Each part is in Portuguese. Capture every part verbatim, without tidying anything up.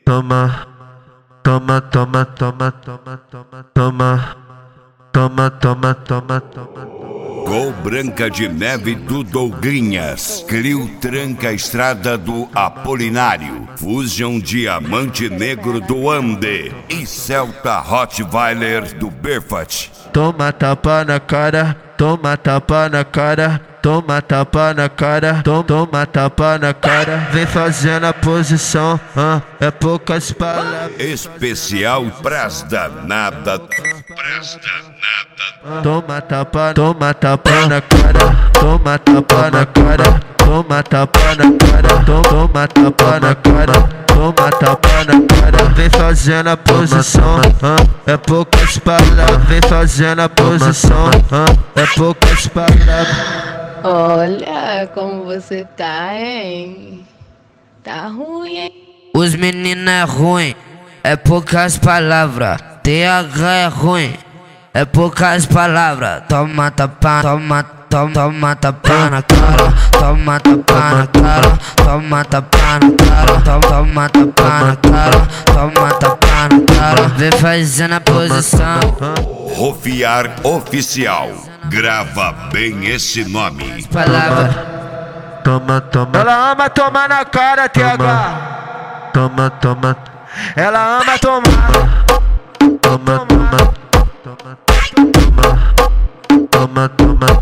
Toma, toma, toma, toma, toma, toma, toma, toma, toma, toma, toma. Gol Branca de Neve do Dougrinhas, Clio Tranca Estrada do Apolinário, Fusion Diamante Negro do Ande e Celta Rottweiler do Berfat. Toma tapa na cara, toma tapa na cara, toma tapa na cara, toma, toma tapa na cara. Vem fazendo a posição, ah, é poucas palavras. Especial Pras Danada, Pras Danada. Toma tapa, toma tapa na cara, toma tapa na cara, toma tapa na cara, toma, toma tapa na cara. Toma tapa na cara, vem fazendo a posição, ah, é poucas palavras. Vem fazendo a posição, ah, é poucas palavras. Olha como você tá, hein? Tá ruim, hein? Os meninos é ruim, é poucas palavras. T H é ruim, é poucas palavras. Toma tapa, toma, toma, toma tapa na cara, toma tapa na cara, toma tapa na cara, toma, toma tapa na cara, toma tapa na cara. Vem fazendo a posição. Rofiar Oficial, grava bem esse nome. Palavra. Toma, toma. Ela ama tomar na cara, T H. Toma, toma. Ela ama tomar. Toma, toma. Toma, toma. Toma, toma.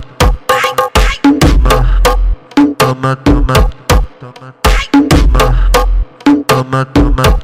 Toma, toma. Toma, toma. Toma, toma.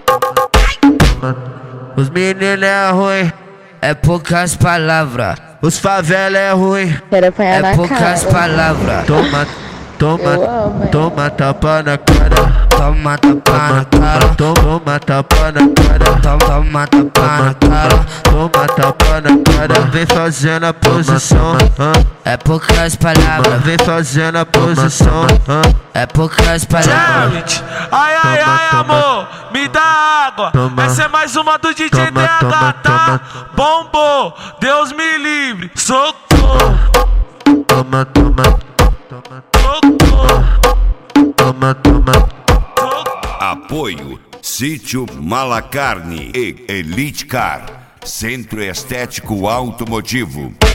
Os meninos é ruim, É poucas palavras. os favela é ruim, Quero apanhar É na poucas cara. palavras. toma, toma, Eu amo, hein? toma tapa na cara, Toma tapa na cara, toma tapa na cara, toma, toma tapa na cara. toma tapa na cara. Vem fazendo a posição, ah, É poucas palavras. vem fazendo a posição, ah, É poucas palavras. Ai, ai, Toma, ai, toma. amor, me dá água. Toma. Essa é mais uma do D J Toma, D H, toma, tá? toma. Bombou, Deus me livre, socorro, toma, toma, toma, socorro, toma, toma. socorro. Apoio Sítio Malacarne e Elite Car, Centro Estético Automotivo.